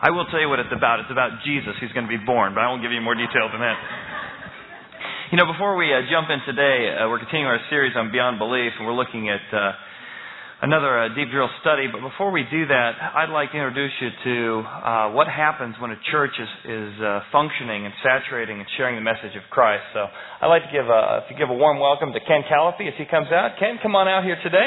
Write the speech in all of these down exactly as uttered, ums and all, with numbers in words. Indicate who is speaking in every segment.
Speaker 1: I will tell you what it's about. It's about Jesus who's going to be born, but I won't give you more detail than that. You know, before we uh, jump in today, uh, we're continuing our series on Beyond Belief, and we're looking at uh, another uh, deep drill study. But before we do that, I'd like to introduce you to uh, what happens when a church is, is uh, functioning and saturating and sharing the message of Christ. So I'd like to give a, to give a warm welcome to Ken Callify as he comes out. Ken, come on out here today.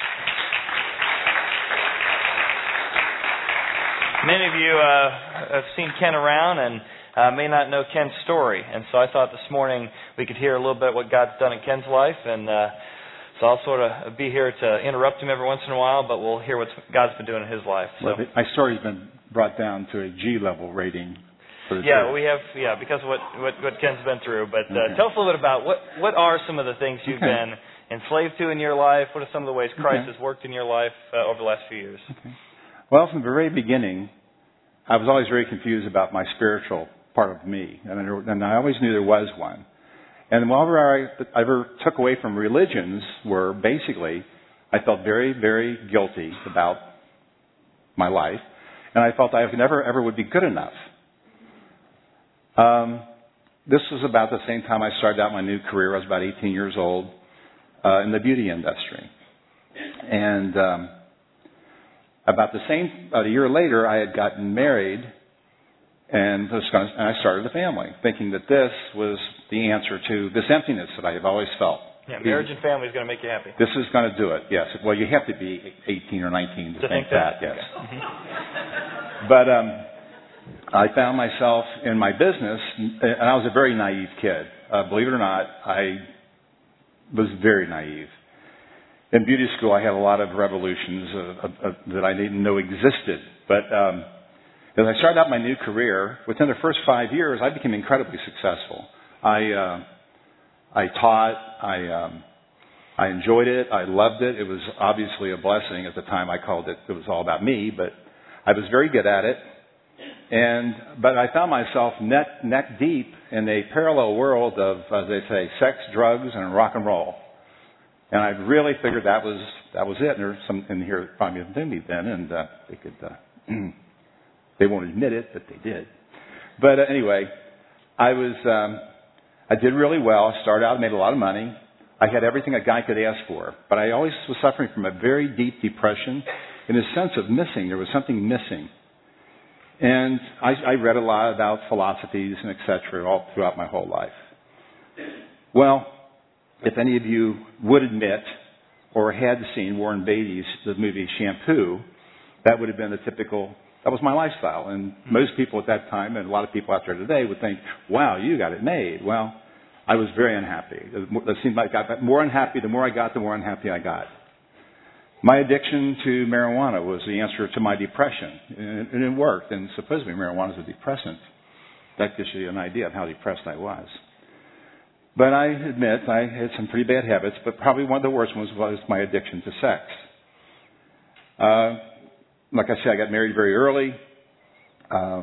Speaker 1: Many of you uh, have seen Ken around and uh, may not know Ken's story. And so I thought this morning we could hear a little bit what God's done in Ken's life. And uh, so I'll sort of be here to interrupt him every once in a while, but we'll hear what God's been doing in his life. So.
Speaker 2: Well, my story's been brought down to a G level rating for the
Speaker 1: Yeah,
Speaker 2: church.
Speaker 1: we have, yeah, because of what, what, what Ken's been through. But uh,
Speaker 2: okay.
Speaker 1: Tell us a little bit about what, what are some of the things you've
Speaker 2: okay.
Speaker 1: been enslaved to in your life? What are some of the ways Christ
Speaker 2: okay.
Speaker 1: has worked in your life uh, over the last few years?
Speaker 2: Okay. Well, from the very beginning, I was always very confused about my spiritual part of me, and I, and I always knew there was one. And whatever I, I ever took away from religions were basically, I felt very, very guilty about my life, and I felt I never ever would be good enough. Um, this was about the same time I started out my new career. I was about eighteen years old uh, in the beauty industry, and um, about the same, about a year later, I had gotten married. And I started a family, thinking that this was the answer to this emptiness that I have always felt.
Speaker 1: Yeah, marriage and family is going to make you happy.
Speaker 2: This is going to do it, yes. Well, you have to be eighteen or nineteen to,
Speaker 1: to
Speaker 2: think,
Speaker 1: think that,
Speaker 2: that yes.
Speaker 1: Okay. Mm-hmm.
Speaker 2: But um, I found myself in my business, and I was a very naive kid. Uh, believe it or not, I was very naive. In beauty school, I had a lot of revolutions uh, uh, uh, that I didn't know existed. But um, as I started out my new career, within the first five years, I became incredibly successful. I uh, I taught, I um, I enjoyed it, I loved it. It was obviously a blessing at the time. I called it. It was all about me, but I was very good at it. And but I found myself neck neck deep in a parallel world of, as they say, sex, drugs, and rock and roll. And I really figured that was that was it. And there's some in here that probably didn't me then, and uh, they could. Uh, They won't admit it, but they did. But uh, anyway, I was, um, I did really well. I started out, made a lot of money. I had everything a guy could ask for. But I always was suffering from a very deep depression in a sense of missing. There was something missing. And I, I read a lot about philosophies and et cetera all throughout my whole life. Well, if any of you would admit or had seen Warren Beatty's the movie Shampoo, that would have been the typical. That was my lifestyle. And most people at that time, and a lot of people out there today, would think, wow, you got it made. Well, I was very unhappy. It seemed like I got more unhappy. The more I got, the more unhappy I got. My addiction to marijuana was the answer to my depression. And it worked. And supposedly marijuana is a depressant. That gives you an idea of how depressed I was. But I admit I had some pretty bad habits, but probably one of the worst ones was my addiction to sex. Uh, Like I said, I got married very early. Uh,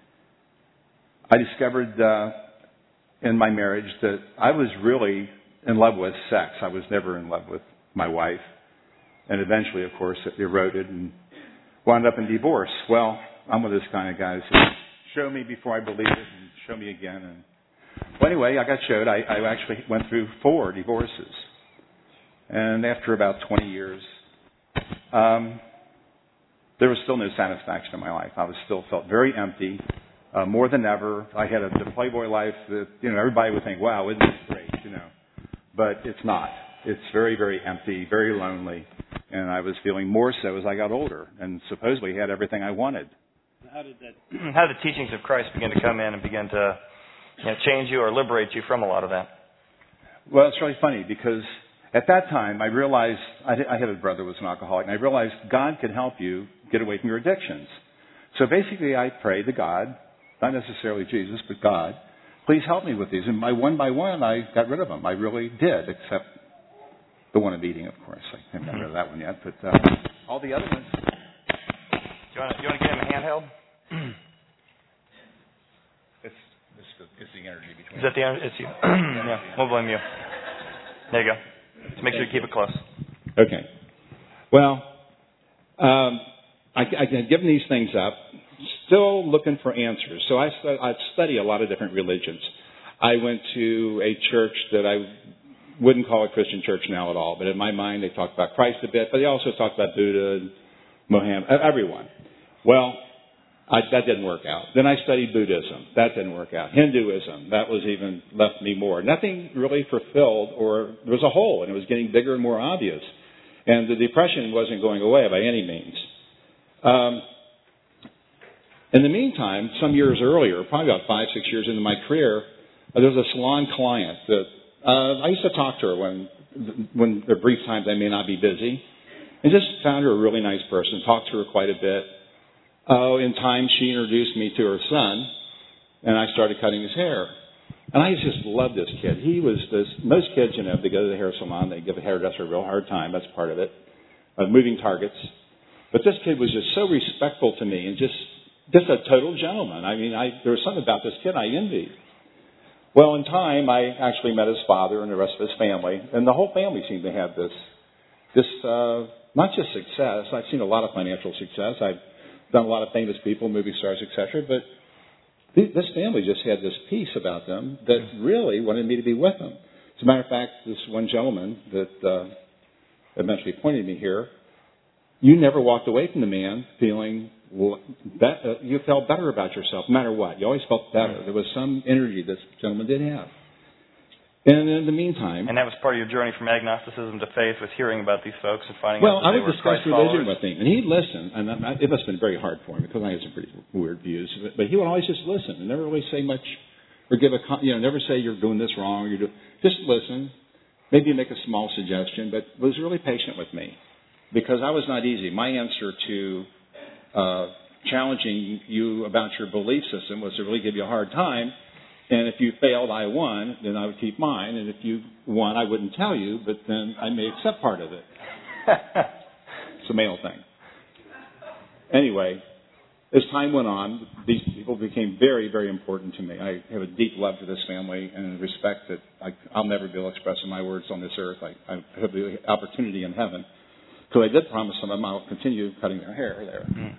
Speaker 2: I discovered uh, in my marriage that I was really in love with sex. I was never in love with my wife. And eventually, of course, it eroded and wound up in divorce. Well, I'm one of those kind of guys who show me before I believe it and show me again. And well, anyway, I got showed. I, I actually went through four divorces. And after about twenty years, um, there was still no satisfaction in my life. I was still felt very empty, uh, more than ever. I had a the Playboy life that, you know, everybody would think, wow, isn't this great, you know. But it's not. It's very, very empty, very lonely. And I was feeling more so as I got older and supposedly had everything I wanted.
Speaker 1: How did that, how did the teachings of Christ begin to come in and begin to, you know, change you or liberate you from a lot of that?
Speaker 2: Well, it's really funny because at that time I realized, I had a brother who was an alcoholic, and I realized God could help you get away from your addictions. So basically I prayed to God, not necessarily Jesus, but God, please help me with these. And by one by one, I got rid of them. I really did, except the one of eating, of course. I haven't got rid of that one yet, but uh, all the other ones.
Speaker 1: Do you want to, you want to get him a handheld?
Speaker 2: It's, it's, the, it's the energy between.
Speaker 1: Is that the energy? It's you. Yeah, we'll blame you. There you go. Just make sure you keep it close.
Speaker 2: Okay. Well, um, I, I had given these things up. still looking for answers. So I stu- I study a lot of different religions. I went to a church that I wouldn't call a Christian church now at all, but in my mind they talked about Christ a bit, but they also talked about Buddha and Muhammad, everyone. Well, I, that didn't work out. Then I studied Buddhism. That didn't work out. Hinduism, that was even left me more. Nothing really fulfilled, or there was a hole, and it was getting bigger and more obvious. And the depression wasn't going away by any means. Um, in the meantime, some years earlier, probably about five, six years into my career, uh, there was a salon client that uh, I used to talk to her when, when there are brief times I may not be busy, and just found her a really nice person, talked to her quite a bit. Oh, in time, she introduced me to her son, and I started cutting his hair. And I just loved this kid. He was this, most kids, you know, if they go to the hair salon, they give a hairdresser a real hard time. That's part of it. Uh, moving targets. But this kid was just so respectful to me and just, just a total gentleman. I mean, I, there was something about this kid I envied. Well, in time, I actually met his father and the rest of his family, and the whole family seemed to have this, this, uh, not just success. I've seen a lot of financial success. I've done a lot of famous people, movie stars, et cetera, but this family just had this peace about them that really wanted me to be with them. As a matter of fact, this one gentleman that uh, eventually appointed me here, you never walked away from the man feeling that uh, you felt better about yourself, no matter what. You always felt better. There was some energy this gentleman did have. And in the meantime...
Speaker 1: And that was part of your journey from agnosticism to faith, was hearing about these folks and finding
Speaker 2: well,
Speaker 1: out that
Speaker 2: I
Speaker 1: they
Speaker 2: would
Speaker 1: were
Speaker 2: discuss
Speaker 1: Christ
Speaker 2: religion
Speaker 1: followers.
Speaker 2: with him, and he'd listen, and I, it must have been very hard for him, because I had some pretty weird views, but, but he would always just listen and never really say much, or give a, you know, never say you're doing this wrong, or you're doing, just listen, maybe make a small suggestion, but was really patient with me, because I was not easy. My answer to uh, challenging you about your belief system was to really give you a hard time. And if you failed, I won, then I would keep mine. And if you won, I wouldn't tell you, but then I may accept part of it. It's a male thing. Anyway, as time went on, these people became very, very important to me. I have a deep love for this family and respect that I, I'll never be able to express in my words on this earth. I, I have the opportunity in heaven. So I did promise some of them I'll continue cutting their hair there.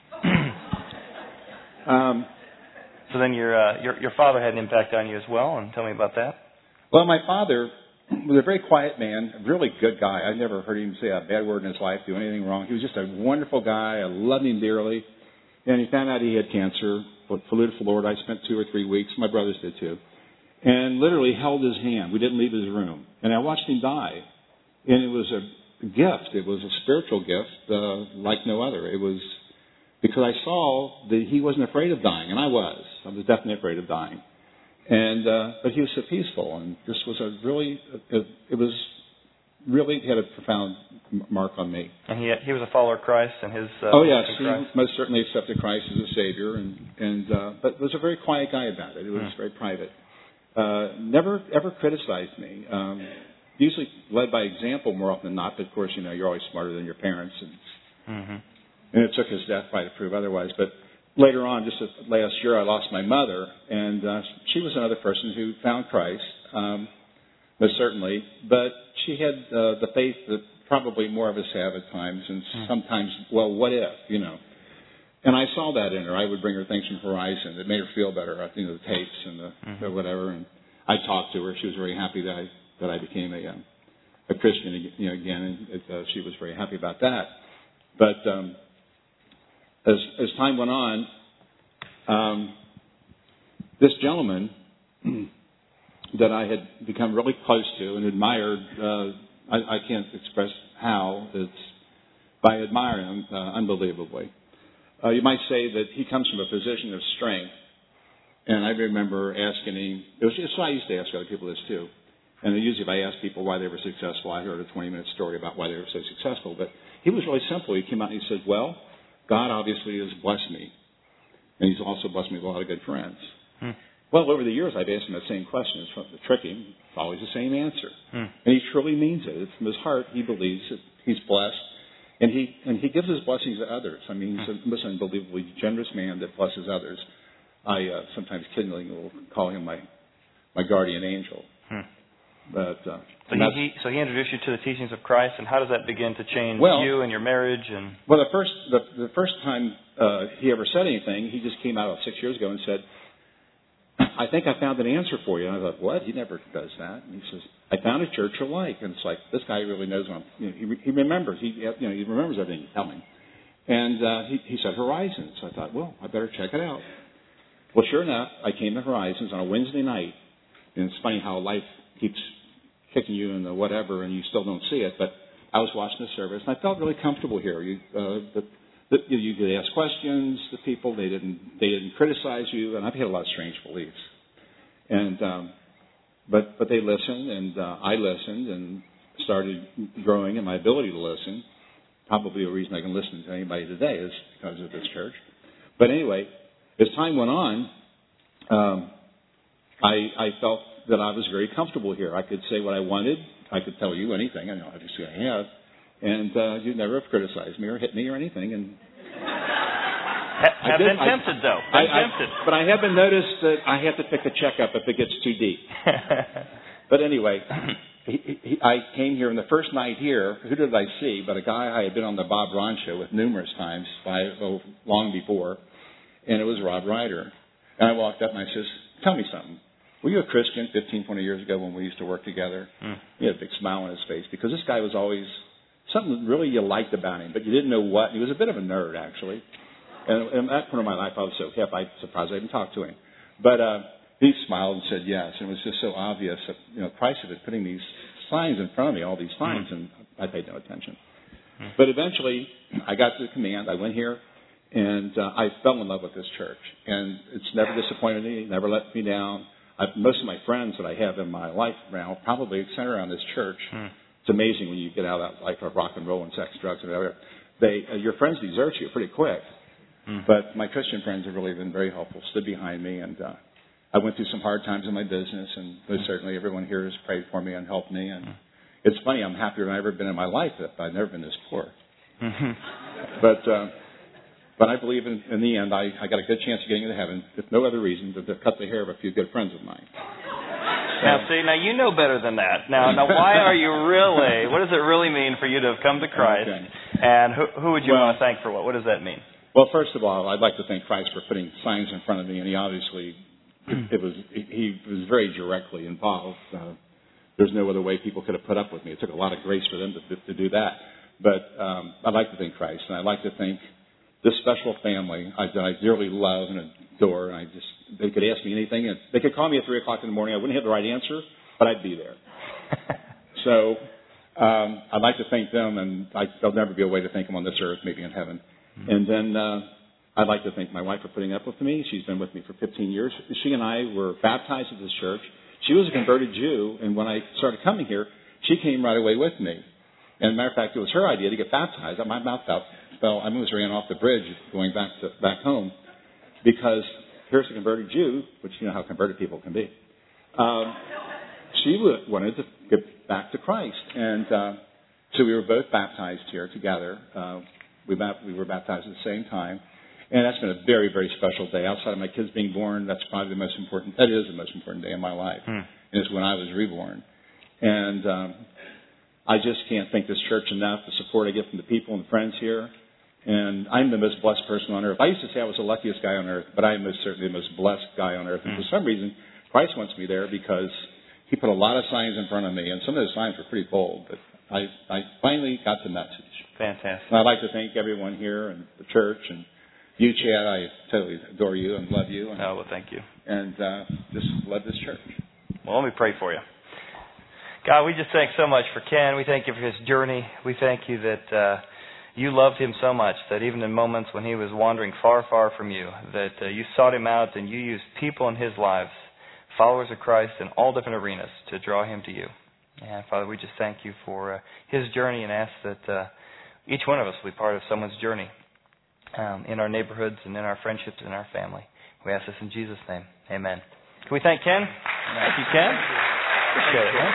Speaker 2: Mm. um,
Speaker 1: So then your, uh, your your father had an impact on you as well, and tell me about that.
Speaker 2: Well, my father was a very quiet man, a really good guy. I never heard him say a bad word in his life, do anything wrong. He was just a wonderful guy. I loved him dearly. And he found out he had cancer, flew to Florida. I spent two or three weeks. My brothers did too. And literally held his hand. We didn't leave his room. And I watched him die. And it was a gift. It was a spiritual gift uh, like no other. It was... Because I saw that he wasn't afraid of dying, and I was. I was definitely afraid of dying. And uh, but he was so peaceful, and this was a really, it, it was really had a profound mark on me.
Speaker 1: And he he was a follower of Christ, and his uh,
Speaker 2: oh yes, he most certainly accepted Christ as a Savior, and and uh, but was a very quiet guy about it. It was mm. very private. Uh, never ever criticized me. Um, usually led by example more often than not. But of course, you know, you're always smarter than your parents, and. Mm-hmm. And it took his death probably to prove otherwise. But later on, just last year, I lost my mother, and uh, she was another person who found Christ, um, most certainly. But she had uh, the faith that probably more of us have at times, and mm. sometimes, well, what if, you know? And I saw that in her. I would bring her things from Horizon that made her feel better, you know, the tapes and the, mm-hmm. the whatever. And I talked to her. She was very happy that I that I became a um, a Christian, you know, again, and it, uh, she was very happy about that. But um, As, as time went on, um, this gentleman that I had become really close to and admired, uh, I, I can't express how, it's by admiring him uh, unbelievably. Uh, you might say that he comes from a position of strength. And I remember asking him, it was just, so I used to ask other people this too. And usually if I ask people why they were successful, I heard a twenty-minute story about why they were so successful. But he was really simple. He came out and he said, well, God obviously has blessed me, and he's also blessed me with a lot of good friends. Hmm. Well, over the years, I've asked him the same question. It's the tricky. It's always the same answer. Hmm. And he truly means it. It's from his heart. He believes that he's blessed, and he and he gives his blessings to others. I mean, he's a most unbelievably generous man that blesses others. I uh, sometimes kiddingly will call him my, my guardian angel. Hmm. But uh,
Speaker 1: so he, he so he introduced you to the teachings of Christ, and how does that begin to change
Speaker 2: well,
Speaker 1: you and your marriage? And
Speaker 2: well, the first the, the first time uh, he ever said anything, he just came out six years ago and said, "I think I found an answer for you." And I thought, "What? He never does that." And he says, "I found a church you like." And it's like, this guy really knows what I'm, you know, he he remembers he you know he remembers everything you tell him. And uh, he he said Horizons. I thought, well, I better check it out. Well, sure enough, I came to Horizons on a Wednesday night, and it's funny how life keeps kicking you in the whatever, and you still don't see it. But I was watching the service, and I felt really comfortable here. You, uh, the, the, you could ask questions to people; they didn't they didn't criticize you. And I've had a lot of strange beliefs, and um, but but they listened, and uh, I listened, and started growing in my ability to listen. Probably the reason I can listen to anybody today is because of this church. But anyway, as time went on, um, I, I felt that I was very comfortable here. I could say what I wanted. I could tell you anything. I know, obviously, I have. And uh, you never have criticized me or hit me or anything. And
Speaker 1: ha- have been tempted,
Speaker 2: I,
Speaker 1: though. Been
Speaker 2: I,
Speaker 1: tempted.
Speaker 2: I, but I have been noticed that I have to pick a checkup if it gets too deep. But anyway, he, he, I came here, and the first night here, who did I see? But a guy I had been on the Bob Ron show with numerous times, by, oh, long before, and it was Rob Ryder. And I walked up and I says, "Tell me something. Were you a Christian fifteen, twenty years ago when we used to work together?" Mm. He had a big smile on his face because this guy was always something really you liked about him, but you didn't know what. He was a bit of a nerd, actually. And, and at that point in my life, I was so hip, I was surprised I even talked to him. But uh, he smiled and said yes, and it was just so obvious that, you know, Christ had been putting these signs in front of me, all these signs, mm. and I paid no attention. Mm. But eventually, I got to the command. I went here, and uh, I fell in love with this church. And it's never disappointed me, never let me down. I've, most of my friends that I have in my life now probably center around this church. Mm. It's amazing when you get out of that life of rock and roll and sex, drugs, and whatever. They, uh, your friends desert you pretty quick. Mm. But my Christian friends have really been very helpful, stood behind me, and uh, I went through some hard times in my business, and most certainly everyone here has prayed for me and helped me. And mm. it's funny, I'm happier than I've ever been in my life. I've never been this poor. Mm-hmm. But uh, but I believe in, in the end, I, I got a good chance of getting into heaven, if no other reason than to cut the hair of a few good friends of mine.
Speaker 1: Now, see, now you know better than that. Now, now, why are you really? What does it really mean for you to have come to Christ? Okay. And who, who would you well, want to thank for what? What does that mean?
Speaker 2: Well, first of all, I'd like to thank Christ for putting signs in front of me, and he obviously, it, it was he was very directly involved. Uh, there's no other way people could have put up with me. It took a lot of grace for them to, to do that. But um, I'd like to thank Christ, and I'd like to thank this special family I, that I dearly love and adore. And I just, they could ask me anything, and they could call me at three o'clock in the morning. I wouldn't have the right answer, but I'd be there. So um, I'd like to thank them, and I, there'll never be a way to thank them on this earth, maybe in heaven. Mm-hmm. And then uh, I'd like to thank my wife for putting up with me. She's been with me for fifteen years. She and I were baptized at this church. She was a converted Jew, and when I started coming here, she came right away with me. And as a matter of fact, it was her idea to get baptized. My mouth fell. fell I almost ran off the bridge going back to back home, because here's a converted Jew, which you know how converted people can be. Um, she wanted to get back to Christ, and uh, so we were both baptized here together. Uh, we, we were baptized at the same time, and that's been a very, very special day. Outside of my kids being born, that's probably the most important. That is the most important day in my life, hmm. and it's when I was reborn. And um, I just can't thank this church enough. The support I get from the people and the friends here. And I'm the most blessed person on earth. I used to say I was the luckiest guy on earth, but I am most certainly the most blessed guy on earth. And mm. for some reason, Christ wants me there because he put a lot of signs in front of me. And some of those signs were pretty bold, but I, I finally got the message.
Speaker 1: Fantastic.
Speaker 2: And I'd like to thank everyone here and the church. And you, Chad, I totally adore you and love you. And,
Speaker 1: oh, well, thank you.
Speaker 2: And uh, just love this church.
Speaker 1: Well, let me pray for you. God, we just thank so much for Ken. We thank you for his journey. We thank you that uh, you loved him so much that even in moments when he was wandering far, far from you, that uh, you sought him out and you used people in his lives, followers of Christ in all different arenas, to draw him to you. And Father, we just thank you for uh, his journey and ask that uh, each one of us will be part of someone's journey um, in our neighborhoods and in our friendships and our family. We ask this in Jesus' name. Amen. Can we thank Ken? Thank you, Ken. Appreciate it, man.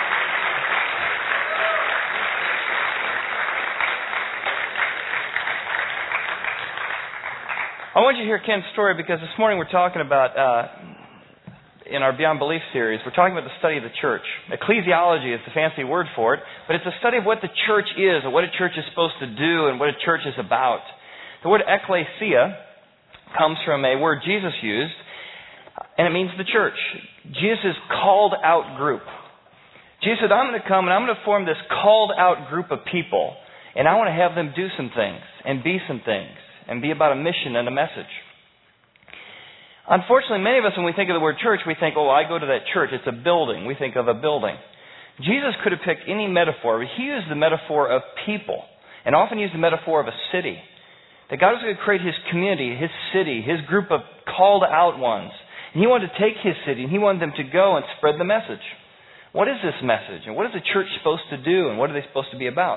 Speaker 1: I want you to hear Ken's story because this morning we're talking about uh, in our Beyond Belief series, we're talking about the study of the church. Ecclesiology is the fancy word for it, but it's a study of what the church is, and what a church is supposed to do, and what a church is about. The word ecclesia comes from a word Jesus used, and it means the church. Jesus' called out group. Jesus said, I'm going to come and I'm going to form this called out group of people, and I want to have them do some things, and be some things, and be about a mission and a message. Unfortunately, many of us, when we think of the word church, we think, oh, I go to that church. It's a building. We think of a building. Jesus could have picked any metaphor, but he used the metaphor of people, and often used the metaphor of a city. That God was going to create his community, his city, his group of called out ones. And he wanted to take his city, and he wanted them to go and spread the message. What is this message? And what is the church supposed to do? And what are they supposed to be about?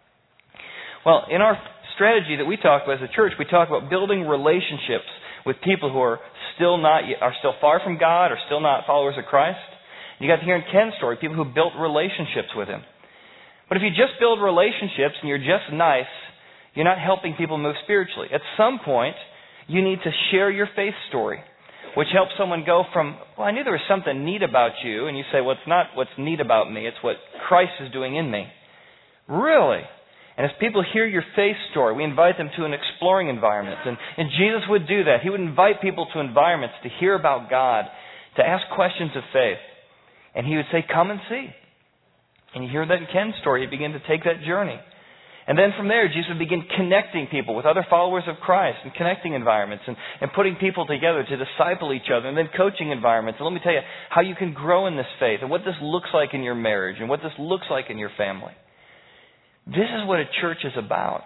Speaker 1: Well, in our strategy that we talk about as a church, we talk about building relationships with people who are still not, are still far from God, or still not followers of Christ. You got to hear in Ken's story, people who built relationships with him. But if you just build relationships and you're just nice, you're not helping people move spiritually. At some point, you need to share your faith story, which helps someone go from, well, I knew there was something neat about you, and you say, well, it's not what's neat about me, it's what Christ is doing in me. Really? And as people hear your faith story, we invite them to an exploring environment. And, and Jesus would do that. He would invite people to environments to hear about God, to ask questions of faith. And he would say, come and see. And you hear that in Ken's story. He began to take that journey. And then from there, Jesus would begin connecting people with other followers of Christ, and connecting environments, and, and putting people together to disciple each other, and then coaching environments. And let me tell you how you can grow in this faith, and what this looks like in your marriage, and what this looks like in your family. This is what a church is about.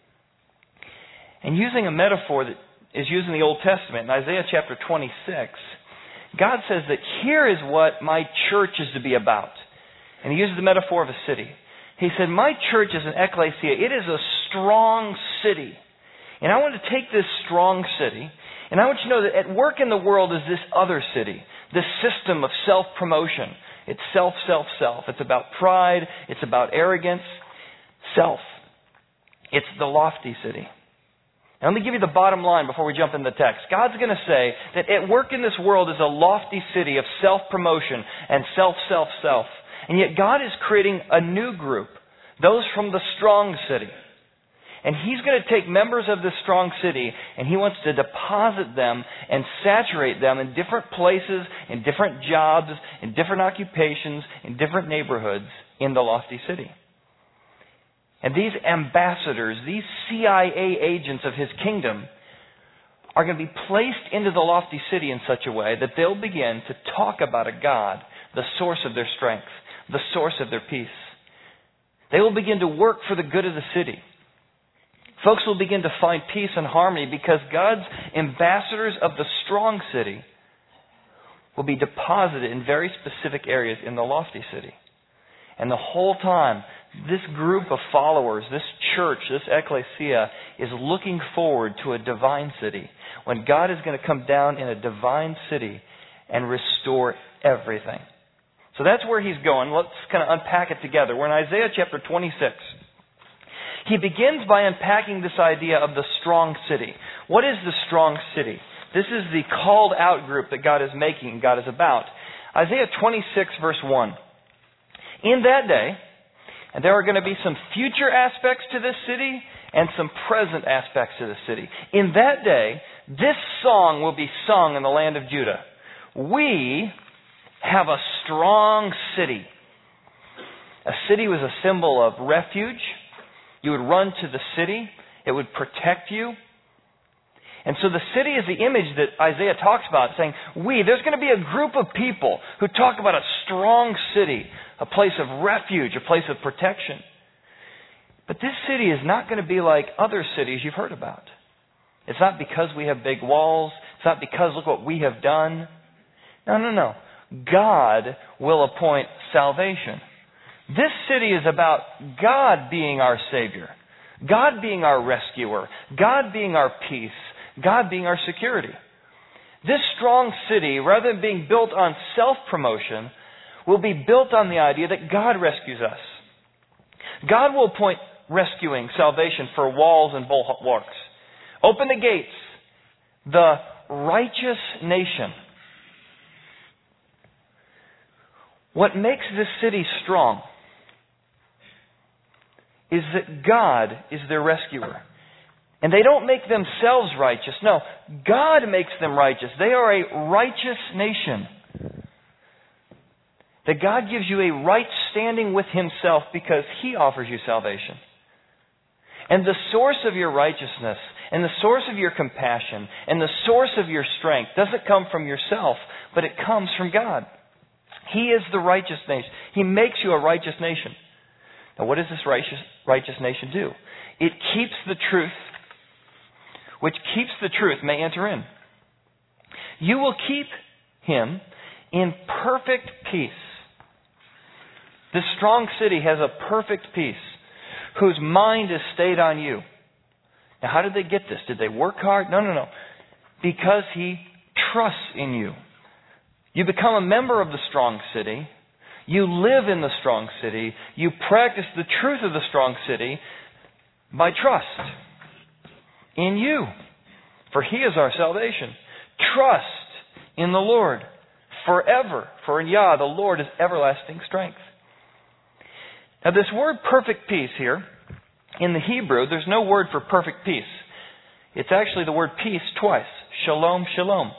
Speaker 1: And using a metaphor that is used in the Old Testament, in Isaiah chapter twenty-six, God says that here is what my church is to be about. And he uses the metaphor of a city. He said, my church is an ecclesia. It is a strong city. And I want to take this strong city, and I want you to know that at work in the world is this other city, this system of self-promotion. It's self, self, self. It's about pride. It's about arrogance. Self. It's the lofty city. Now, let me give you the bottom line before we jump into the text. God's going to say that at work in this world is a lofty city of self-promotion and self, self, self. And yet God is creating a new group, those from the strong city. And he's going to take members of this strong city, and he wants to deposit them and saturate them in different places, in different jobs, in different occupations, in different neighborhoods in the lofty city. And these ambassadors, these C I A agents of his kingdom, are going to be placed into the lofty city in such a way that they'll begin to talk about a God, the source of their strength, the source of their peace. They will begin to work for the good of the city. Folks will begin to find peace and harmony because God's ambassadors of the strong city will be deposited in very specific areas in the lofty city. And the whole time, this group of followers, this church, this ecclesia, is looking forward to a divine city, when God is going to come down in a divine city and restore everything. So that's where he's going. Let's kind of unpack it together. We're in Isaiah chapter twenty-six. He begins by unpacking this idea of the strong city. What is the strong city? This is the called out group that God is making, God is about. Isaiah twenty-six verse one. In that day, and there are going to be some future aspects to this city and some present aspects to the city. In that day, this song will be sung in the land of Judah. We have a strong city. A city was a symbol of refuge. You would run to the city. It would protect you. And so the city is the image that Isaiah talks about, saying, we, there's going to be a group of people who talk about a strong city, a place of refuge, a place of protection. But this city is not going to be like other cities you've heard about. It's not because we have big walls. It's not because look what we have done. No, no, no. God will appoint salvation. This city is about God being our Savior, God being our rescuer, God being our peace, God being our security. This strong city, rather than being built on self-promotion, will be built on the idea that God rescues us. God will appoint rescuing, salvation for walls and bulwarks. Open the gates. The righteous nation What makes this city strong is that God is their rescuer. And they don't make themselves righteous. No, God makes them righteous. They are a righteous nation. That God gives you a right standing with Himself because He offers you salvation. And the source of your righteousness and the source of your compassion and the source of your strength doesn't come from yourself, but it comes from God. He is the righteous nation. He makes you a righteous nation. Now, what does this righteous, righteous nation do? It keeps the truth, which keeps the truth may enter in. You will keep him in perfect peace. This strong city has a perfect peace, whose mind is stayed on you. Now, how did they get this? Did they work hard? No, no, no. Because he trusts in you. You become a member of the strong city. You live in the strong city. You practice the truth of the strong city by trust in you. For He is our salvation. Trust in the Lord forever. For in Yah, the Lord is everlasting strength. Now, this word perfect peace here, in the Hebrew, there's no word for perfect peace. It's actually the word peace twice. Shalom, shalom.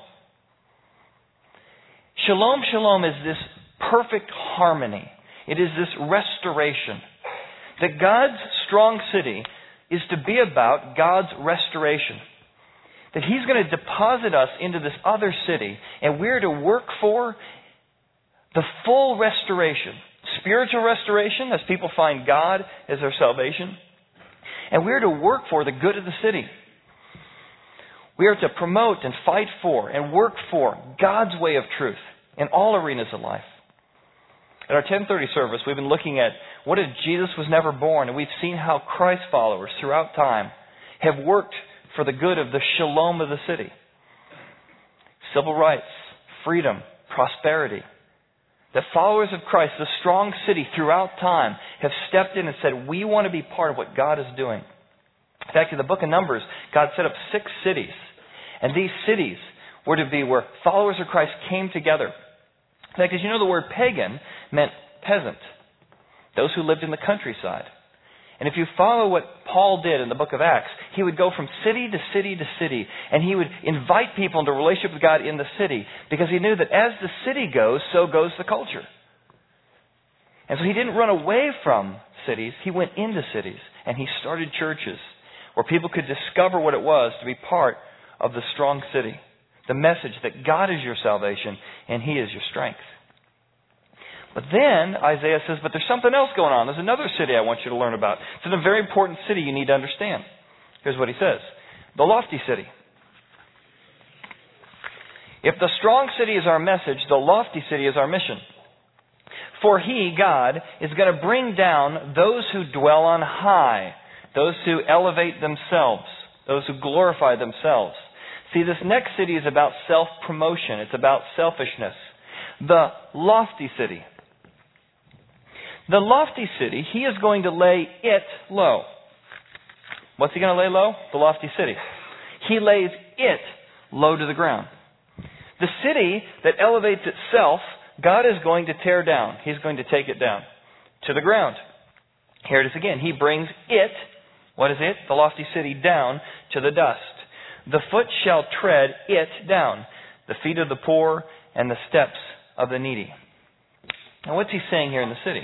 Speaker 1: Shalom, shalom is this perfect harmony. It is this restoration. That God's strong city is to be about God's restoration. That He's going to deposit us into this other city, and we're to work for the full restoration. Spiritual restoration, as people find God as their salvation. And we're to work for the good of the city. We are to promote and fight for and work for God's way of truth in all arenas of life. At our ten thirty service, we've been looking at what if Jesus was never born, and we've seen how Christ followers throughout time have worked for the good of the shalom of the city. Civil rights, freedom, prosperity. That followers of Christ, the strong city throughout time, have stepped in and said, we want to be part of what God is doing. In fact, in the book of Numbers, God set up six cities. And these cities were to be where followers of Christ came together. In fact, as you know, the word pagan meant peasant. Those who lived in the countryside. And if you follow what Paul did in the book of Acts, he would go from city to city to city, and he would invite people into a relationship with God in the city, because he knew that as the city goes, so goes the culture. And so he didn't run away from cities, he went into cities, and he started churches where people could discover what it was to be part of the strong city. The message that God is your salvation, and He is your strength. But then Isaiah says, but there's something else going on. There's another city I want you to learn about. It's a very important city you need to understand. Here's what he says. The lofty city. If the strong city is our message, the lofty city is our mission. For He, God, is going to bring down those who dwell on high, those who elevate themselves, those who glorify themselves. See, this next city is about self-promotion. It's about selfishness. The lofty city. The lofty city, He is going to lay it low. What's He going to lay low? The lofty city. He lays it low to the ground. The city that elevates itself, God is going to tear down. He's going to take it down to the ground. Here it is again. He brings it, what is it? The lofty city, down to the dust. The foot shall tread it down, the feet of the poor and the steps of the needy. Now, what's He saying here in the city?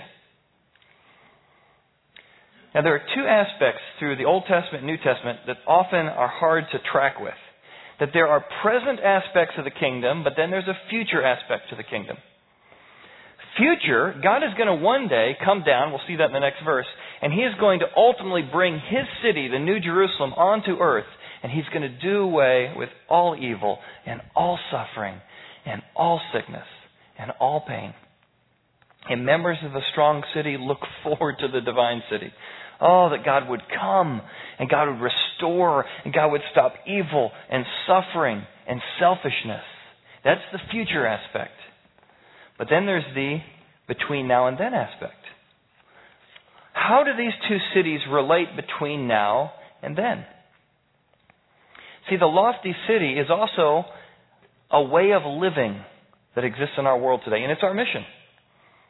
Speaker 1: Now, there are two aspects through the Old Testament and New Testament that often are hard to track with. That there are present aspects of the kingdom, but then there's a future aspect to the kingdom. Future, God is going to one day come down, we'll see that in the next verse, and He is going to ultimately bring His city, the New Jerusalem, onto earth, and He's going to do away with all evil and all suffering and all sickness and all pain. And members of the strong city look forward to the divine city. Oh, that God would come and God would restore and God would stop evil and suffering and selfishness. That's the future aspect. But then there's the between now and then aspect. How do these two cities relate between now and then? See, the lofty city is also a way of living that exists in our world today, and it's our mission.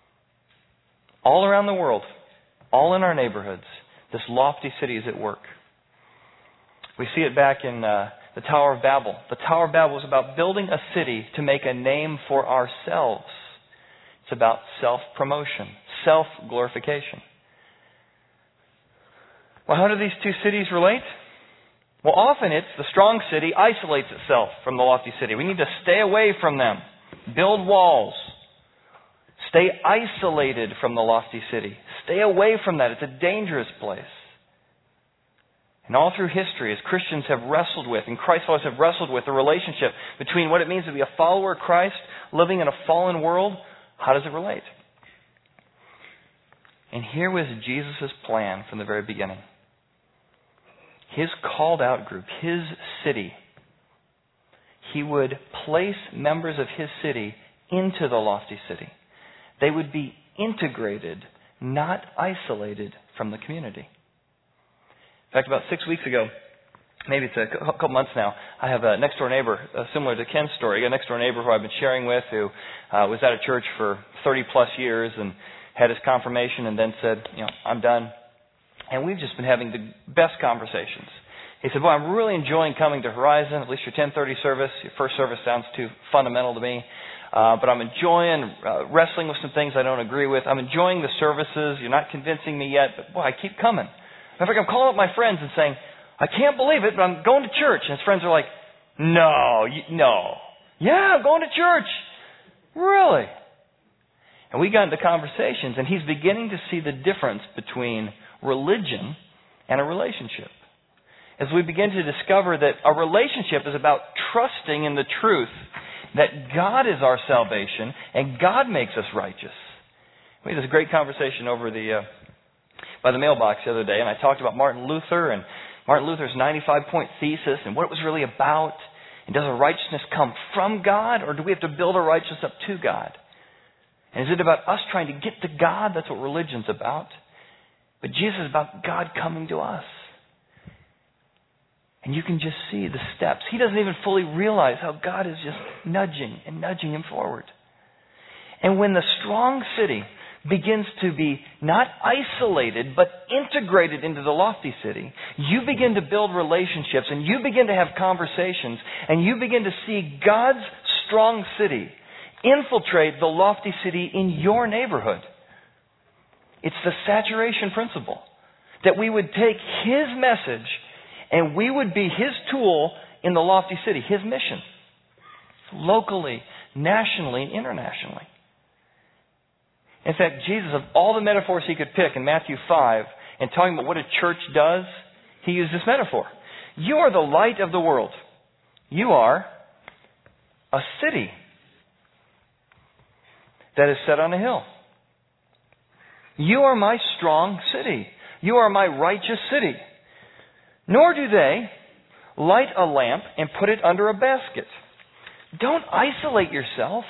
Speaker 1: all around the world, all in our neighborhoods, this lofty city is at work. We see it back in uh, the Tower of Babel. The Tower of Babel was about building a city to make a name for ourselves. It's about self-promotion, self-glorification. Well, how do these two cities relate? Well, often it's the strong city isolates itself from the lofty city. We need to stay away from them. Build walls. Stay isolated from the lofty city. Stay away from that. It's a dangerous place. And all through history, as Christians have wrestled with, and Christ followers have wrestled with, the relationship between what it means to be a follower of Christ, living in a fallen world, how does it relate? And here was Jesus' plan from the very beginning. His called out group, his city. He would place members of his city into the lofty city. They would be integrated, not isolated from the community. In fact, about six weeks ago, maybe it's a couple months now, I have a next door neighbor, uh, similar to Ken's story. I got a next door neighbor who I've been sharing with, who uh, was at a church for thirty plus years and had his confirmation and then said, you know, I'm done. And we've just been having the best conversations. He said, boy, I'm really enjoying coming to Horizon, at least your ten thirty service. Your first service sounds too fundamental to me. Uh, but I'm enjoying uh, wrestling with some things I don't agree with. I'm enjoying the services. You're not convincing me yet, but boy, I keep coming. In fact, I'm calling up my friends and saying, I can't believe it, but I'm going to church. And his friends are like, no, you, no. Yeah, I'm going to church. Really? And we got into conversations, and he's beginning to see the difference between religion and a relationship. As we begin to discover that a relationship is about trusting in the truth that God is our salvation and God makes us righteous. We had this great conversation over the uh, by the mailbox the other day, and I talked about Martin Luther and Martin Luther's ninety-five point thesis and what it was really about. And does our righteousness come from God, or do we have to build our righteousness up to God? And is it about us trying to get to God? That's what religion's about. But Jesus is about God coming to us. And you can just see the steps. He doesn't even fully realize how God is just nudging and nudging him forward. And when the strong city begins to be not isolated, but integrated into the lofty city, you begin to build relationships, and you begin to have conversations, and you begin to see God's strong city infiltrate the lofty city in your neighborhood. It's the saturation principle. That we would take his message and we would be his tool in the lofty city, his mission. Locally, nationally, and internationally. In fact, Jesus, of all the metaphors he could pick in Matthew five, and talking about what a church does, he used this metaphor. You are the light of the world. You are a city that is set on a hill. You are my strong city. You are my righteous city. Nor do they light a lamp and put it under a basket. Don't isolate yourself.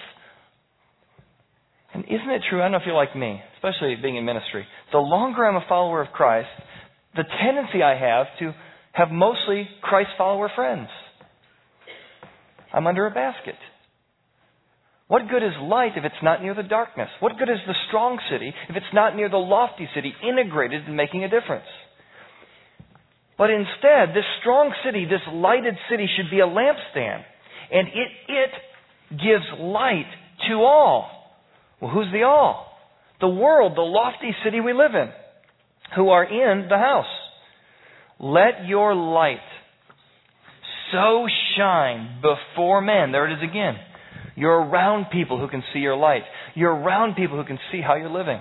Speaker 1: And isn't it true? I don't know if you're like me, especially being in ministry. The longer I'm a follower of Christ, the tendency I have to have mostly Christ follower friends. I'm under a basket. What good is light if it's not near the darkness? What good is the strong city if it's not near the lofty city, integrated and making a difference? But instead, this strong city, this lighted city should be a lampstand. And it, it gives light to all. Well, who's the all? The world, the lofty city we live in, who are in the house. Let your light so shine before men. There it is again. You're around people who can see your light. You're around people who can see how you're living.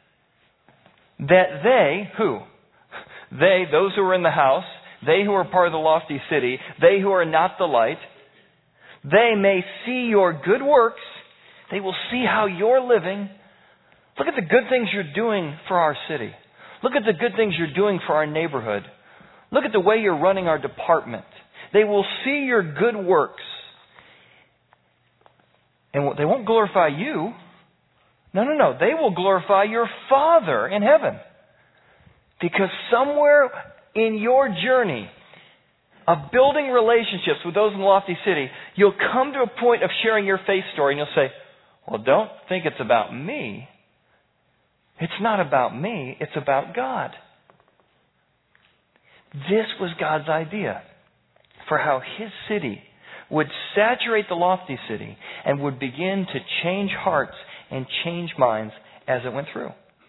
Speaker 1: That they, who? They, those who are in the house, they who are part of the lofty city, they who are not the light, they may see your good works. They will see how you're living. Look at the good things you're doing for our city. Look at the good things you're doing for our neighborhood. Look at the way you're running our department. They will see your good works. And they won't glorify you. No, no, no. They will glorify your Father in heaven. Because somewhere in your journey of building relationships with those in the lofty city, you'll come to a point of sharing your faith story and you'll say, well, don't think it's about me. It's not about me, it's about God. This was God's idea for how His city would saturate the lofty city and would begin to change hearts and change minds as it went through.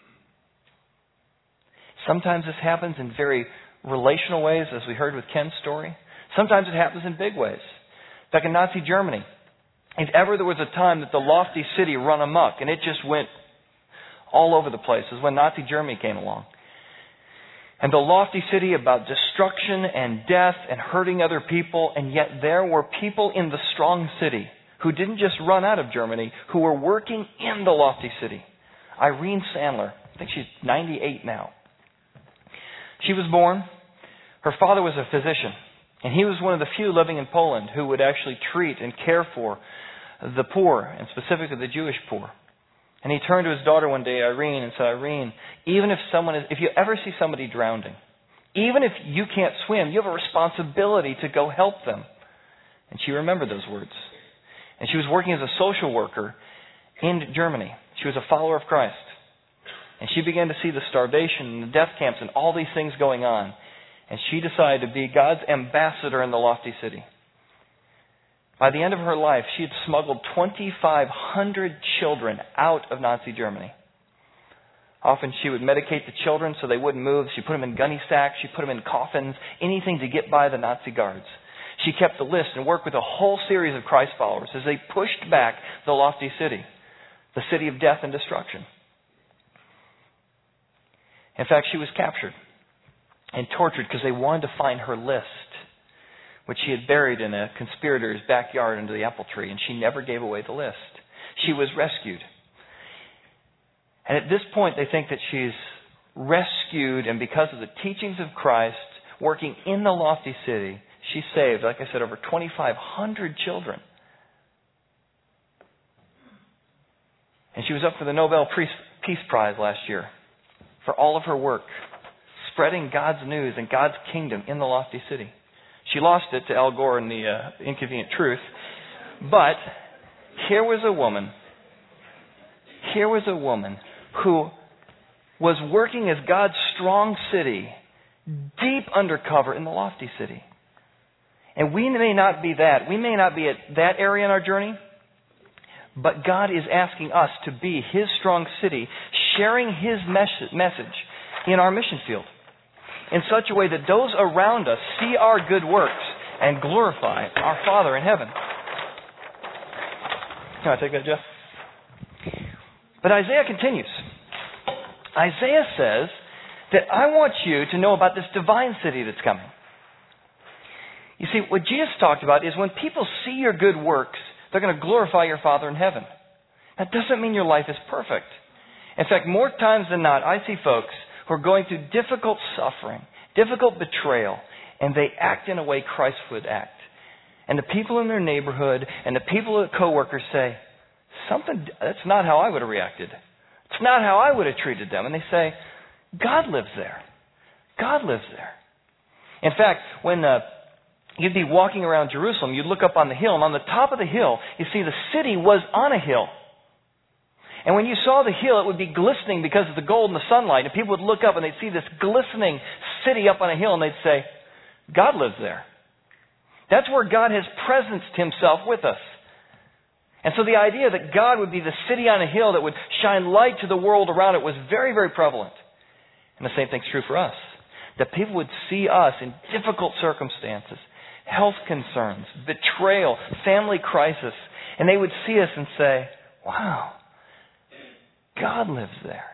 Speaker 1: Sometimes this happens in very relational ways, as we heard with Ken's story. Sometimes it happens in big ways. Back in Nazi Germany, if ever there was a time that the lofty city run amok and it just went all over the place, was when Nazi Germany came along. And the lofty city about destruction and death and hurting other people, and yet there were people in the strong city who didn't just run out of Germany, who were working in the lofty city. Irene Sandler, I think she's ninety-eight now. She was born, her father was a physician, and he was one of the few living in Poland who would actually treat and care for the poor, and specifically the Jewish poor. And he turned to his daughter one day, Irene, and said, Irene, even if someone is, if you ever see somebody drowning, even if you can't swim, you have a responsibility to go help them. And she remembered those words. And she was working as a social worker in Germany. She was a follower of Christ. And she began to see the starvation and the death camps and all these things going on. And she decided to be God's ambassador in the lofty city. By the end of her life, she had smuggled twenty-five hundred children out of Nazi Germany. Often she would medicate the children so they wouldn't move. She put them in gunny sacks. She put them in coffins, anything to get by the Nazi guards. She kept the list and worked with a whole series of Christ followers as they pushed back the lofty city, the city of death and destruction. In fact, she was captured and tortured because they wanted to find her list, which she had buried in a conspirator's backyard under the apple tree, and she never gave away the list. She was rescued. And at this point, they think that she's rescued, and because of the teachings of Christ, working in the lofty city, she saved, like I said, over twenty-five hundred children. And she was up for the Nobel Peace Prize last year for all of her work, spreading God's news and God's kingdom in the lofty city. She lost it to Al Gore in the uh, Inconvenient Truth. But here was a woman, here was a woman who was working as God's strong city, deep undercover in the lofty city. And we may not be that. We may not be at that area in our journey, but God is asking us to be His strong city, sharing His mes- message in our mission field in such a way that those around us see our good works and glorify our Father in heaven. Can I take that, Jeff? But Isaiah continues. Isaiah says that I want you to know about this divine city that's coming. You see, what Jesus talked about is when people see your good works, they're going to glorify your Father in heaven. That doesn't mean your life is perfect. In fact, more times than not, I see folks who are going through difficult suffering, difficult betrayal, and they act in a way Christ would act. And the people in their neighborhood and the people, the co-workers say, something, that's not how I would have reacted. It's not how I would have treated them. And they say, God lives there. God lives there. In fact, when uh, you'd be walking around Jerusalem, you'd look up on the hill, and on the top of the hill, you see the city was on a hill. And when you saw the hill, it would be glistening because of the gold and the sunlight. And people would look up and they'd see this glistening city up on a hill and they'd say, God lives there. That's where God has presenced Himself with us. And so the idea that God would be the city on a hill that would shine light to the world around it was very, very prevalent. And the same thing's true for us. That people would see us in difficult circumstances, health concerns, betrayal, family crisis, and they would see us and say, wow, God lives there.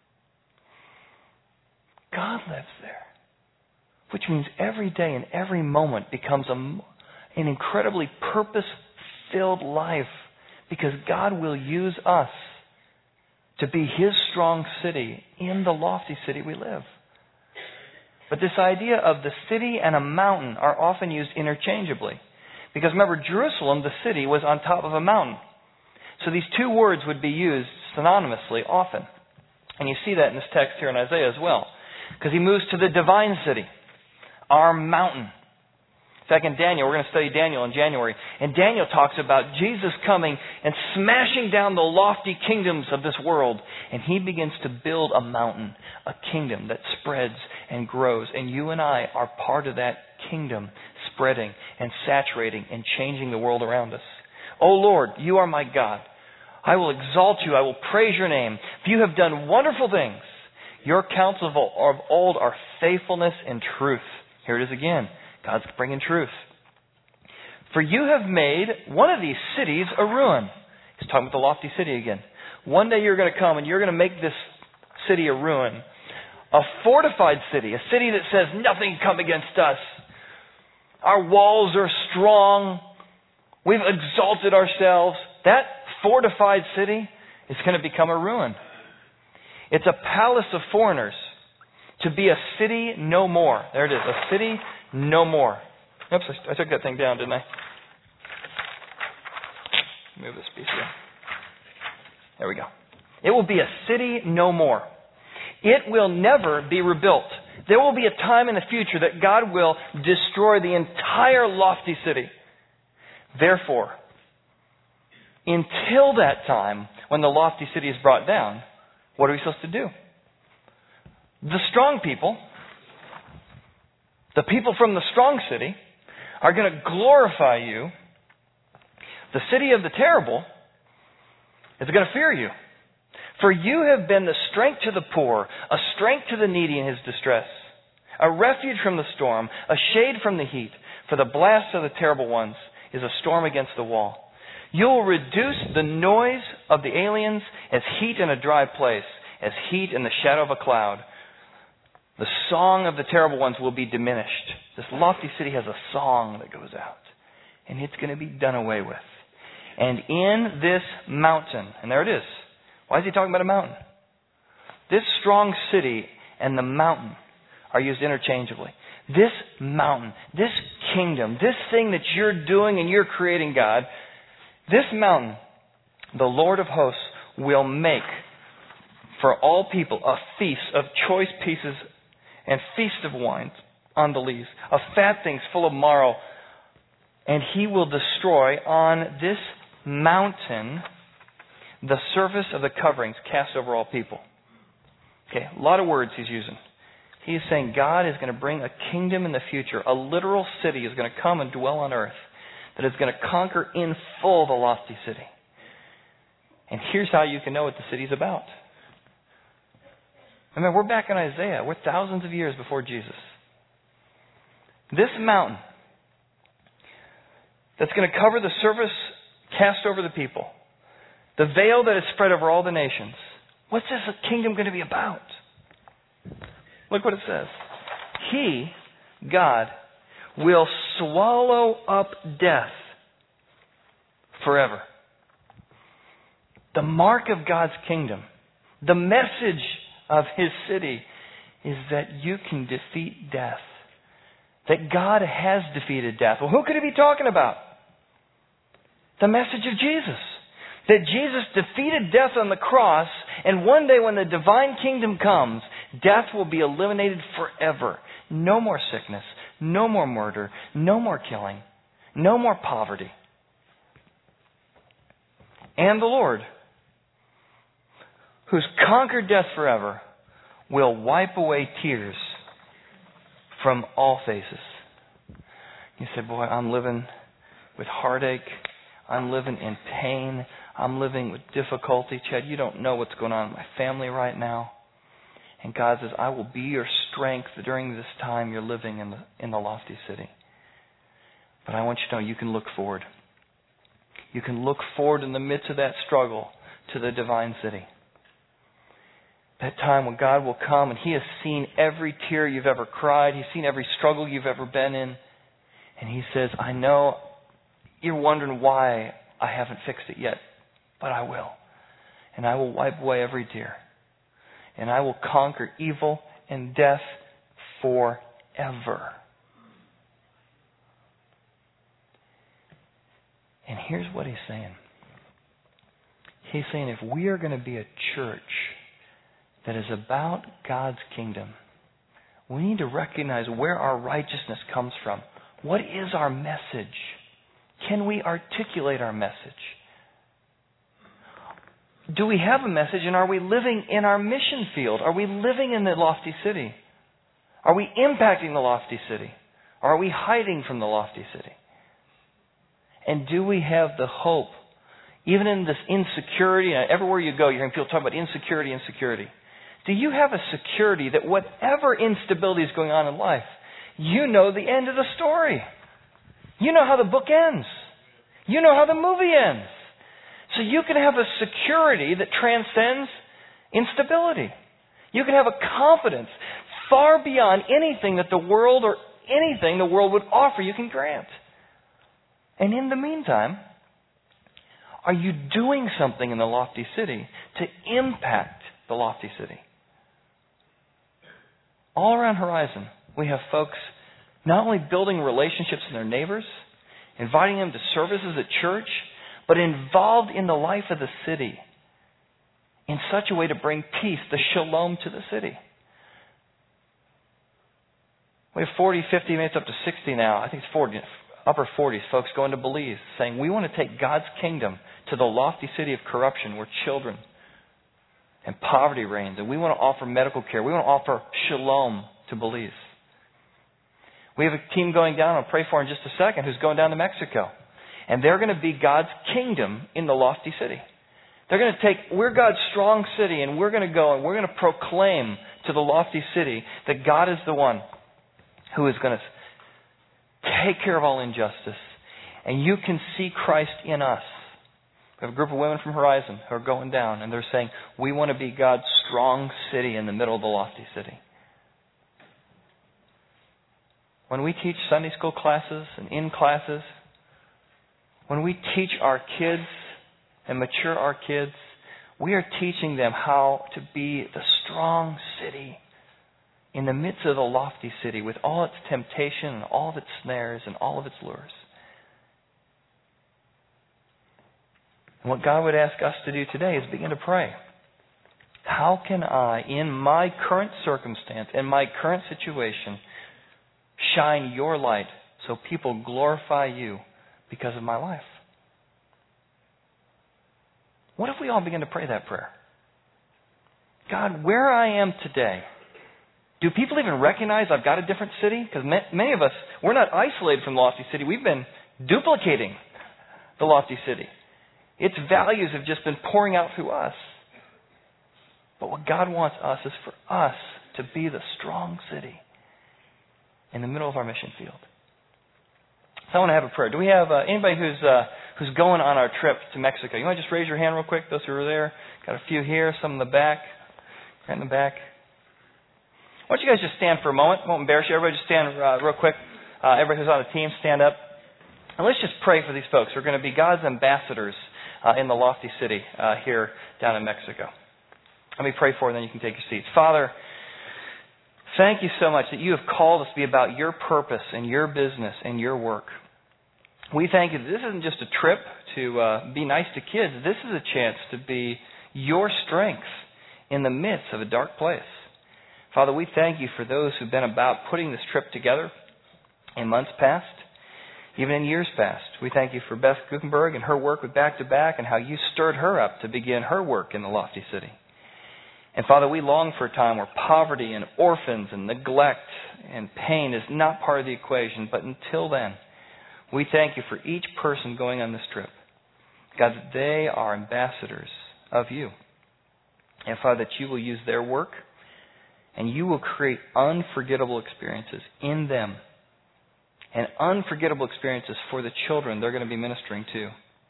Speaker 1: God lives there. Which means every day and every moment becomes a, an incredibly purpose-filled life because God will use us to be His strong city in the lofty city we live. But this idea of the city and a mountain are often used interchangeably. Because remember, Jerusalem, the city, was on top of a mountain. So these two words would be used synonymously often. And you see that in this text here in Isaiah as well. Because he moves to the divine city, our mountain. In fact, in Daniel, we're going to study Daniel in January. And Daniel talks about Jesus coming and smashing down the lofty kingdoms of this world. And he begins to build a mountain, a kingdom that spreads and grows. And you and I are part of that kingdom spreading and saturating and changing the world around us. O Lord, you are my God. I will exalt you. I will praise your name. For you have done wonderful things. Your counsel of old are faithfulness and truth. Here it is again. God's bringing truth. For you have made one of these cities a ruin. He's talking about the lofty city again. One day you're going to come and you're going to make this city a ruin. A fortified city. A city that says nothing can come against us. Our walls are strong. We've exalted ourselves. That fortified city is going to become a ruin. It's a palace of foreigners. To be a city no more. There it is. A city no more. Oops, I took that thing down, didn't I? Move this piece here. There we go. It will be a city no more. It will never be rebuilt. There will be a time in the future that God will destroy the entire lofty city. Therefore, until that time, when the lofty city is brought down, what are we supposed to do? The strong people, the people from the strong city, are going to glorify you. The city of the terrible is going to fear you. For you have been the strength to the poor, a strength to the needy in his distress, a refuge from the storm, a shade from the heat. For the blast of the terrible ones is a storm against the wall. You will reduce the noise of the aliens as heat in a dry place, as heat in the shadow of a cloud. The song of the terrible ones will be diminished. This lofty city has a song that goes out. And it's going to be done away with. And in this mountain, and there it is. Why is he talking about a mountain? This strong city and the mountain are used interchangeably. This mountain, this kingdom, this thing that you're doing and you're creating, God, this mountain, the Lord of hosts will make for all people a feast of choice pieces and feast of wine on the lees, of fat things full of marrow. And he will destroy on this mountain the surface of the coverings cast over all people. Okay, a lot of words he's using. He is saying God is going to bring a kingdom in the future. A literal city is going to come and dwell on earth that is going to conquer in full the lofty city. And here's how you can know what the city's about. I mean, we're back in Isaiah. We're thousands of years before Jesus. This mountain that's going to cover the surface cast over the people, the veil that is spread over all the nations. What's this kingdom going to be about? Look what it says. He, God, will swallow up death forever. The mark of God's kingdom, the message of his city is that you can defeat death. That God has defeated death. Well, who could he be talking about? The message of Jesus. That Jesus defeated death on the cross, and one day when the divine kingdom comes, death will be eliminated forever. No more sickness, no more murder, no more killing, no more poverty. And the Lord, who's conquered death forever, will wipe away tears from all faces. You say, boy, I'm living with heartache. I'm living in pain. I'm living with difficulty. Chad, you don't know what's going on in my family right now. And God says, I will be your strength during this time you're living in the, in the lofty city. But I want you to know you can look forward. You can look forward in the midst of that struggle to the divine city. That time when God will come and he has seen every tear you've ever cried. He's seen every struggle you've ever been in. And he says, I know you're wondering why I haven't fixed it yet, but I will. And I will wipe away every tear. And I will conquer evil and death forever. And here's what he's saying. He's saying if we are going to be a church that is about God's kingdom, we need to recognize where our righteousness comes from. What is our message? Can we articulate our message? Do we have a message, and are we living in our mission field? Are we living in the lofty city? Are we impacting the lofty city? Or are we hiding from the lofty city? And do we have the hope, even in this insecurity, and everywhere you go, you're hearing people talk about insecurity, insecurity. Do you have a security that whatever instability is going on in life, you know the end of the story? You know how the book ends. You know how the movie ends. So you can have a security that transcends instability. You can have a confidence far beyond anything that the world or anything the world would offer you can grant. And in the meantime, are you doing something in the lofty city to impact the lofty city? All around Horizon, we have folks not only building relationships with their neighbors, inviting them to services at church, but involved in the life of the city in such a way to bring peace, the shalom, to the city. We have forty, fifty, maybe it's up to sixty now. I think it's forty, upper forties, folks going to Belize saying, we want to take God's kingdom to the lofty city of corruption where children and poverty reigns. And we want to offer medical care. We want to offer shalom to Belize. We have a team going down, I'll pray for in just a second, who's going down to Mexico. And they're going to be God's kingdom in the lofty city. They're going to take, we're God's strong city, and we're going to go and we're going to proclaim to the lofty city that God is the one who is going to take care of all injustice. And you can see Christ in us. We have a group of women from Horizon who are going down, and they're saying, we want to be God's strong city in the middle of the lofty city. When we teach Sunday school classes and in classes, when we teach our kids and mature our kids, we are teaching them how to be the strong city in the midst of the lofty city with all its temptation and all of its snares and all of its lures. And what God would ask us to do today is begin to pray. How can I, in my current circumstance, in my current situation, shine your light so people glorify you because of my life? What if we all begin to pray that prayer? God, where I am today, do people even recognize I've got a different city? Because many of us, we're not isolated from the lofty city. We've been duplicating the lofty city. Its values have just been pouring out through us. But what God wants us is for us to be the strong city in the middle of our mission field. So I want to have a prayer. Do we have uh, anybody who's uh, who's going on our trip to Mexico? You want to just raise your hand real quick? Those who are there. Got a few here, some in the back. Right in the back. Why don't you guys just stand for a moment? I won't embarrass you. Everybody just stand uh, real quick. Uh, everybody who's on the team, stand up. And let's just pray for these folks. We're going to be God's ambassadors uh, in the lofty city uh, here down in Mexico. Let me pray for you, and then you can take your seats. Father, thank you so much that you have called us to be about your purpose and your business and your work. We thank you that this isn't just a trip to uh, be nice to kids. This is a chance to be your strength in the midst of a dark place. Father, we thank you for those who've been about putting this trip together in months past, even in years past. We thank you for Beth Gutenberg and her work with Back to Back and how you stirred her up to begin her work in the lofty city. And Father, we long for a time where poverty and orphans and neglect and pain is not part of the equation. But until then, we thank you for each person going on this trip. God, that they are ambassadors of you. And Father, that you will use their work and you will create unforgettable experiences in them. And unforgettable experiences for the children they're going to be ministering to.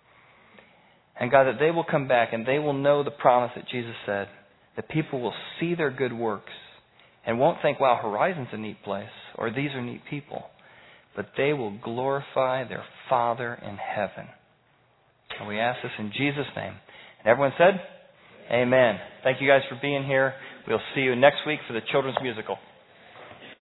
Speaker 1: And God, that they will come back and they will know the promise that Jesus said. That people will see their good works and won't think, wow, Horizon's a neat place or these are neat people. But they will glorify their Father in heaven. And we ask this in Jesus' name. And everyone said, amen. Thank you guys for being here. We'll see you next week for the children's musical.